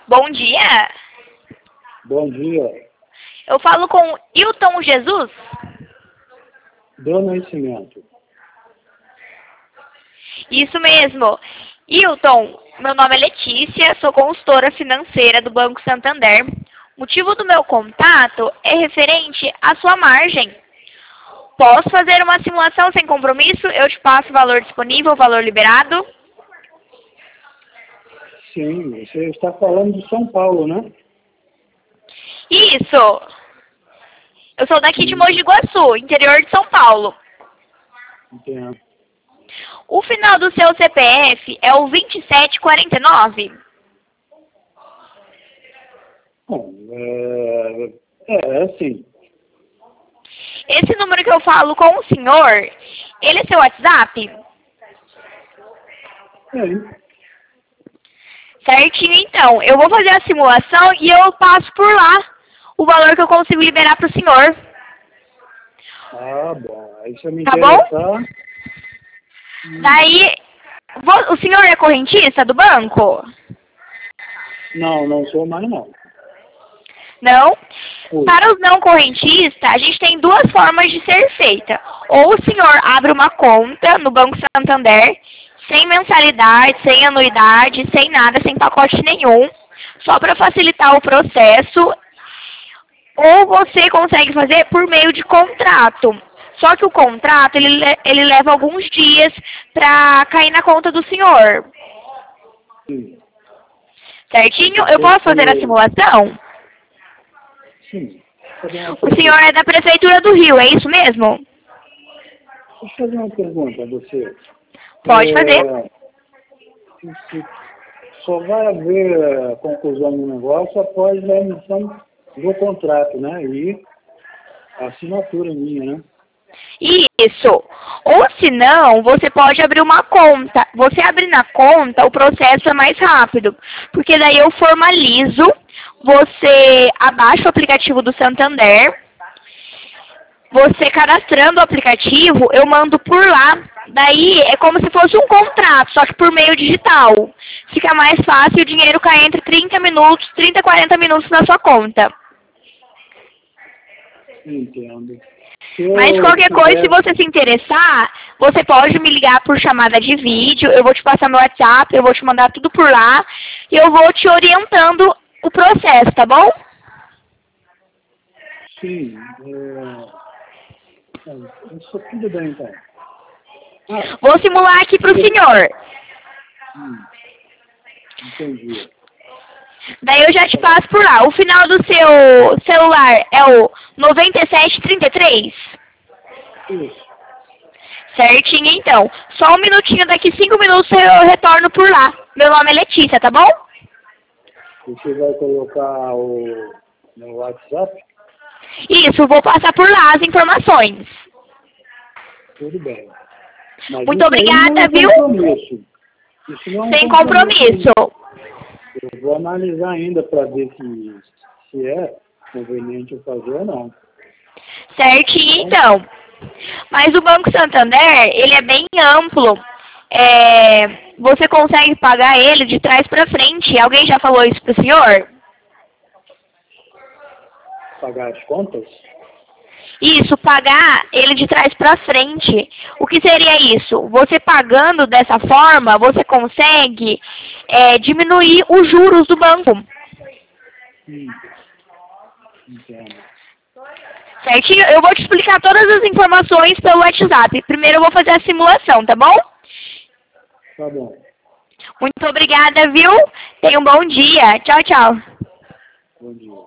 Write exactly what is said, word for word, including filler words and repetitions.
Bom dia. Bom dia. Eu falo com Hilton Jesus? Do Nascimento. Isso mesmo. Hilton, meu nome é Letícia, sou consultora financeira do Banco Santander. O motivo do meu contato é referente à sua margem. Posso fazer uma simulação sem compromisso? Eu te passo o valor disponível, o valor liberado? Sim, você está falando de São Paulo, né? Isso. Eu sou daqui de Mogi Guaçu, interior de São Paulo. Entendo. O final do seu C P F é o vinte e sete quarenta e nove? Bom, é, é assim. Esse número que eu falo com o senhor, ele é seu WhatsApp? É. Certinho, então. Eu vou fazer a simulação e eu passo por lá o valor que eu consigo liberar para o senhor. Ah, bom. Aí se eu me Tá interessar... bom? Daí, o senhor é correntista do banco? Não, não sou mais não. Não? Oi. Para os não correntistas, a gente tem duas formas de ser feita. Ou o senhor abre uma conta no Banco Santander, sem mensalidade, sem anuidade, sem nada, sem pacote nenhum, só para facilitar o processo. Ou você consegue fazer por meio de contrato. Só que o contrato, ele, ele leva alguns dias para cair na conta do senhor. Sim. Certinho? Eu posso fazer a simulação? Sim. O senhor é da Prefeitura do Rio, é isso mesmo? Deixa eu fazer uma pergunta a você. Pode é, fazer. se- Só vai haver conclusão do negócio após a emissão do contrato, né? E a assinatura minha, né? Isso. Ou se não, você pode abrir uma conta. Você abrir na conta, o processo é mais rápido. Porque daí eu formalizo, você abaixa o aplicativo do Santander, você cadastrando o aplicativo, eu mando por lá. Daí é como se fosse um contrato, só que por meio digital. Fica mais fácil, o dinheiro cai entre trinta minutos, trinta, quarenta minutos na sua conta. Entendo. Mas eu qualquer coisa, tiver- se você se interessar, você pode me ligar por chamada de vídeo, eu vou te passar meu WhatsApp, eu vou te mandar tudo por lá, e eu vou te orientando o processo, tá bom? Sim. É... é, Isso tudo bem, então. Ah, Vou simular aqui pro senhor. hum, entendi. Daí eu já te passo por lá. O final do seu celular é o noventa e sete trinta e três? Isso. Certinho, então. Só um minutinho, daqui cinco minutos eu retorno por lá. Meu nome é Letícia, tá bom? Você vai colocar o meu WhatsApp? Isso, vou passar por lá as informações. Tudo bem. Mas Muito isso aí obrigada, não é viu? compromisso. Isso não é um Sem compromisso. Eu vou analisar ainda para ver se, se é conveniente eu fazer ou não. Certinho, então. Mas o Banco Santander, ele é bem amplo. É, você consegue pagar ele de trás para frente. Alguém já falou isso pro senhor? Pagar as contas? Isso, pagar ele de trás para frente. O que seria isso? Você pagando dessa forma, você consegue é, diminuir os juros do banco. Sim. Entendo. Certinho? Eu vou te explicar todas as informações pelo WhatsApp. Primeiro eu vou fazer a simulação, tá bom? Tá bom. Muito obrigada, viu? Tenha um bom dia. Tchau, tchau. Bom dia.